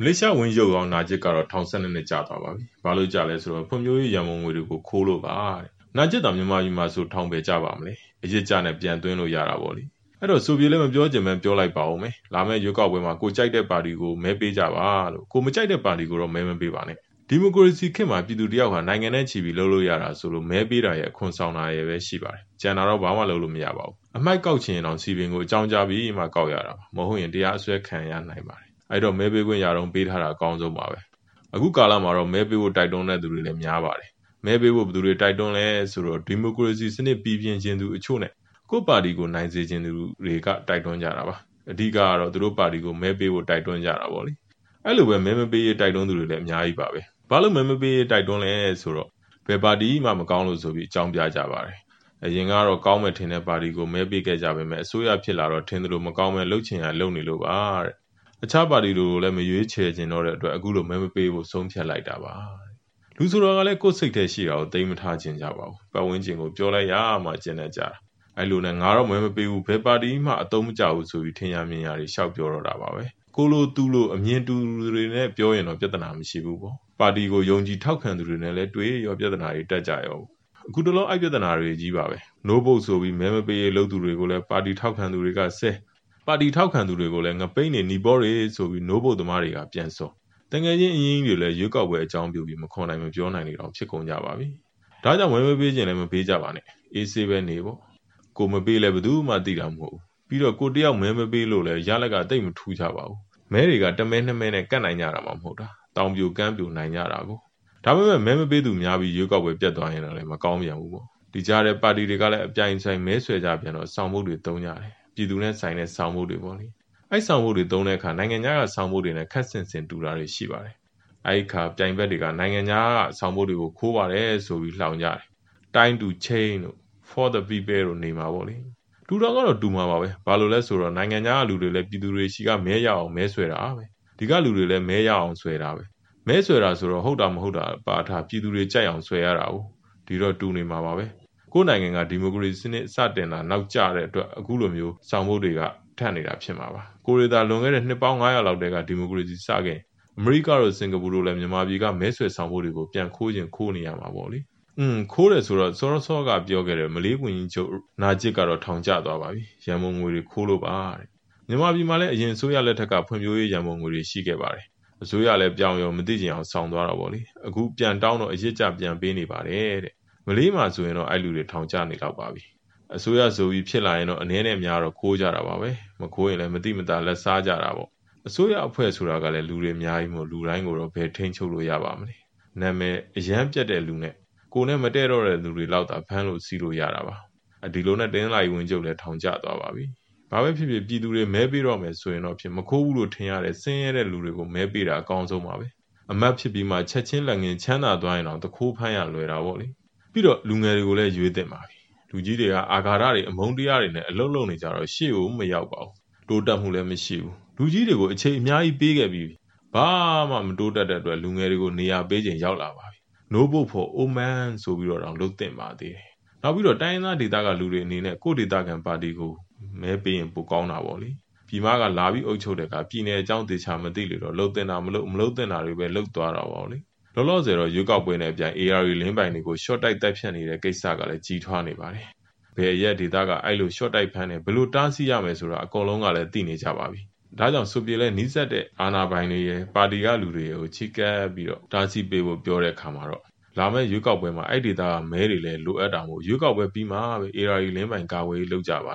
လေးရှားဝန်ကြီးချုပ်ကောင်းနာကျစ်ကတော့ထောင်12နှစ်ကြာသွားပါပြီ။ဘာလို့ကြာလဲဆိုတော့ဖွံ့ဖြိုးရေးရန်ပုံငွေတွေကိုခိုးလို့ပါတဲ့။နာကျစ်တောင်မြန်မာပြည်မှာဆိုထောင်ပဲကြပါမလဲ။အရစ်ကြနဲ့ပြန်သွင်းလို့ရတာပေါ့လေ။အဲ့တော့ဆိုပြေလည်းမပြောချင်ပဲပြောလိုက်ပါဦးမယ်။လာမယ့်ရွေးကောက်ပွဲမှာကိုကြိုက်တဲ့ပါတီကိုမဲပေးကြပါလို့ကိုမကြိုက်တဲ့ပါတီကိုတော့မဲမပေးပါနဲ့။ဒီမိုကရေစီခေတ်မှာပြည်သူတယောက်ဟာနိုင်ငံနဲ့ချီပြီးလှုပ်လို့ရတာဆိုလို့မဲပေးတာရဲ့အခွန်ဆောင်တာရဲ့ပဲရှိပါတယ်။ကျန်တာတော့ဘာမှလုပ်လို့မရပါဘူး။အမိုက်ကောက်ချင်အောင်စီပင်ကိုအကြောင်းကြားပြီးမှကောက်ရတာပါ။မဟုတ်ရင်တရားအစွဲခံရနိုင်ပါတယ်။အဲ့တော့မဲပေးခွင့်ရတော့ပေးထားတာအကောင်းဆုံးပါပဲ။အခုကာလမှာတော့မဲပေးဖို့တိုက်တွန်းတဲ့သူတွေလည်းများပါတယ်။မဲပေးဖို့ဘယ်သူတွေတိုက်တွန်းလဲဆိုတော့ဒီမိုကရေစီစနစ်ပြည်ပြင်းခြင်းသူအချို့နဲ့ကိုယ့်ပါတီကိုနိုင်စေခြင်းသူတွေကတိုက်တွန်းကြတာပါ။အဓိကကတော့သူတို့ပါတီကိုမဲပေးဖို့တိုက်တွန်းကြတာပေါ့လေ။အဲ့လိုပဲမဲမပေးရေးတိုက်တွန်းသူတွေလည်းအများကြီးပါပဲ။ဘာလို့မဲမပေးရေးတိုက်တွန်းလဲဆိုတော့ဘယ်ပါတီမှမကောင်းလို့ဆိုပြီးအကြောင်းပြကြပါတယ်။အရင်ကတော့ကောင်းမဲ့ထင်တဲ့ပါတီကိုမဲပေးခဲ့ကြပေမဲ့အစိုးရဖြစ်လာတော့ထင်သလိုမကောင်းမဲ့လှုပ်ချင်ရလှုပ်နေလို့ပါတဲ့။အခြားပါတီတွေကိုလည်းမရွေးချယ်ခြင်းတော့တဲ့အတွက်အခုလိုမဲမပေးဖို့ဆုံးဖြတ်လိုက်တာပါ။လူဆိုတော့ကလည်းကိုယ်စိတ်ထဲရှိတာကိုသိမထားခြင်းကြပါဘူး။ပတ်ဝန်းကျင်ကိုပြောလိုက်ရမှကျင်နေကြတာ။အဲ့လိုနဲ့ငါတော့မဲမပေးဘူးဘယ်ပါတီမှအတုံးမကြဘူးဆိုပြီးထင်ရမြင်ရတွေရှောက်ပြောတော့တာပါပဲ။ကိုလိုသူလိုအမြင်တူတွေနဲ့ပြောရင်တော့ပြဿနာမရှိဘူးပေါ့။ပါတီကိုယုံကြည်ထောက်ခံသူတွေနဲ့လည်းတွေ့ရောပြဿနာတွေတက်ကြရော။အခုတလောအဲ့ပြဿနာတွေကြီးပါပဲ။ no vote ဆိုပြီးမဲမပေးရေးလုပ်သူတွေကိုလည်းပါတီထောက်ခံသူတွေကဆဲပါတီထောက်ခံသူတွေကိုလည်းငပိန်းနေနီဘောတွေဆိုပြီး no vote သမားတွေကပြန်စောတကယ်ချင်းအရင်ကြီးတွေလည်းရွေးကောက်ပွဲအကြောင်းပြုပြီးမခွန်နိုင်မပြောနိုင်နေတော့ဖြစ်ကုန်ကြပါပြီ။ဒါကြောင့်မဲမပေးခြင်းလည်းမပေးကြပါနဲ့။အေးဆေးပဲနေပေါ့။ကိုမပေးလည်းဘယ်သူမှသိတာမဟုတ်ဘူး။ပြီးတော့ကိုတယောက်မဲမပေးလို့လည်းရလက်ကတိတ်မထူးကြပါဘူး။မဲတွေကတမဲနှစ်မဲနဲ့ကတ်နိုင်ကြတာမှမဟုတ်တာ။တောင်ပြိုကမ်းပြိုနိုင်ကြတာကို။ဒါပေမဲ့မဲမပေးသူများပြီးရွေးကောက်ပွဲပြတ်သွားရင်လည်းမကောင်းပြန်ဘူးပေါ့။ဒီကြားတဲ့ပါတီတွေကလည်းအပြိုင်ဆိုင်မဲဆွဲကြပြန်တော့စောင့်ဖို့တွေတုံးကြတယ်။ပြည်သူနဲ့ဆိုင်တဲ့စောင့်ဖို့တွေပေါ့လေ။အဲ့ဆောင်ဖို့တွေတုံးတဲ့အခါနိုင်ငံခြားကဆောင်ဖို့တွေနဲ့ခက်ဆင်ဆင်တူတာတွေရှိပါတယ်။အဲ့ခါပြိုင်ဘက်တွေကနိုင်ငံခြားကဆောင်ဖို့တွေကိုခိုးပါတယ်ဆိုပြီးလှောင်ကြတယ်။တိုင်းတူချင်းတို့ for the people တို့နေမှာပေါ့လေ။တူတော်ကတော့တူမှာပါပဲ။ဘာလို့လဲဆိုတော့နိုင်ငံခြားကလူတွေလည်းပြည်သူတွေရှိကမဲရအောင်မဲဆွဲတာပဲ။ဒီကလူတွေလည်းမဲရအောင်ဆွဲတာပဲ။မဲဆွဲတာဆိုတော့ဟုတ်တာမဟုတ်တာပါထားပြည်သူတွေကြိုက်အောင်ဆွဲရတာ哦။ဒီတော့တူနေမှာပါပဲ။ကိုယ်နိုင်ငံကဒီမိုကရေစီစနစ်စတင်တာနောက်ကျတဲ့အတွက်အခုလိုမျိုးဆောင်ဖို့တွေကထပ်နေတာဖြစ်မှာပါ။ကိုရီးယားလွန်ခဲ့တဲ့နှစ်ပေါင်း900လောက်တည်းကဒီမိုကရေစီစခဲ့အမေရိကတို့စင်ကာပူတို့လည်းမြန်မာပြည်ကမဲဆွယ်ဆောင်ဖို့တွေကိုပြန်ခိုးခြင်းခိုးနေရမှာပေါ့လေ။ခိုးတယ်ဆိုတော့စောကပြောခဲ့တယ်မလေးဝင်ကြီးချုပ်နာကျစ်ကတော့ထောင်ကျသွားပါပြီ။ရန်ပုံငွေတွေခိုးလို့ပါတဲ့။မြန်မာပြည်မှာလည်းအရင်အစိုးရလက်ထက်ကဖွံ့ဖြိုးရေးရန်ပုံငွေတွေရှိခဲ့ပါတယ်။အစိုးရလည်းပြောင်းရောမသိချင်အောင်ဆောင်သွားတာပေါ့လေ။အခုပြန်တောင်းတော့အရစ်ကြပြန်ပေးနေပါတယ်တဲ့။မလေးမှာဆိုရင်တော့အဲ့လူတွေထောင်ကျနေတော့ပါပြီ။အစိုးရဆိုပြီးဖြစ်လာရင်တော့အနည်းနဲ့များတော့ခိုးကြတာပါပဲမခိုးရင်လည်းမတိမတာလက်စားကြတာပေါ့အစိုးရအဖွဲ့ဆိုတာကလည်းလူတွေအများကြီးမို့လူတိုင်းကိုတော့ဘယ်ထိန်းချုပ်လို့ရပါမလဲနာမည်အရန်ပြတ်တဲ့လူနဲ့ကိုနဲ့မတည့်တော့တဲ့လူတွေလောက်သာဖမ်းလို့စီးလို့ရတာပါဒီလိုနဲ့တင်းလာဝင်ကျုပ်လည်းထောင်ကျသွားပါပြီဘာပဲဖြစ်ဖြစ်ပြည်သူတွေမဲပေးတော့မယ်ဆိုရင်တော့ဖြစ်မခိုးဘူးလို့ထင်ရတဲ့ဆင်းရဲတဲ့လူတွေကိုမဲပေးတာအကောင်းဆုံးပါပဲအမတ်ဖြစ်ပြီးမှချက်ချင်းလက်ငင်းချမ်းသာသွားရင်တော့တခိုးဖမ်းရလွယ်တာပေါ့လေပြီးတော့လူငယ်တွေကိုလည်းရွေးသင့်ပါပြီလူကြီးတွေကအာဃာတတွေအမုန်းတရားတွေနဲ့အလုံးလုံးနေကြတော့ရှေ့ကိုမရောက်ပါဘူးတိုးတက်မှုလည်းမရှိဘူးလူကြီးတွေကိုအချိန်အများကြီးပေးခဲ့ပြီးဘာမှမတိုးတက်တဲ့အတွက်လူငယ်တွေကိုနေရာပေးခြင်းရောက်လာပါပြီ no vote for Oman ဆိုပြီးတော့လုပ်သင့်ပါသေးတယ်နောက်ပြီးတော့တိုင်းရင်းသားဒေသကလူတွေအနေနဲ့ကိုယ့်ဒေသခံပါတီကိုမဲပေးရင်ပိုကောင်းတာပေါ့လေပြည်မကလာပြီးအုပ်ချုပ်တဲ့ကပြည်နယ်အကြောင်းတေချာမသိလို့တော့လှုပ်တင်တာမလှုပ်တင်တာတွေပဲလှုပ်သွားတာပါလေလောလောဆယ်တော့ရွေးကောက်ပွဲနဲ့အပြိုင် AR လင်းပိုင်တွေကို short တိုက်တက်ဖြတ်နေတဲ့ကိစ္စကလည်းကြီးထွားနေပါတယ်။ဘယ်ရက်ဒေသကအဲ့လို short တိုက်ဖမ်းနေဘယ်လိုတားဆီးရမယ်ဆိုတာအကုန်လုံးကလည်းသိနေကြပါပြီ။ဒါကြောင့်ဆိုပြေလဲနီးစပ်တဲ့အာဏာပိုင်တွေရဲ့ပါတီကလူတွေကိုချိကပ်ပြီးတော့တားဆီးပေးဖို့ပြောတဲ့အခါမှာတော့လာမယ့်ရွေးကောက်ပွဲမှာအဲ့ဒေသကမဲတွေလည်းလိုအပ်တာမို့ရွေးကောက်ပွဲပြီးမှပဲ AR လင်းပိုင်ကာဝေးလုပ်ကြပါ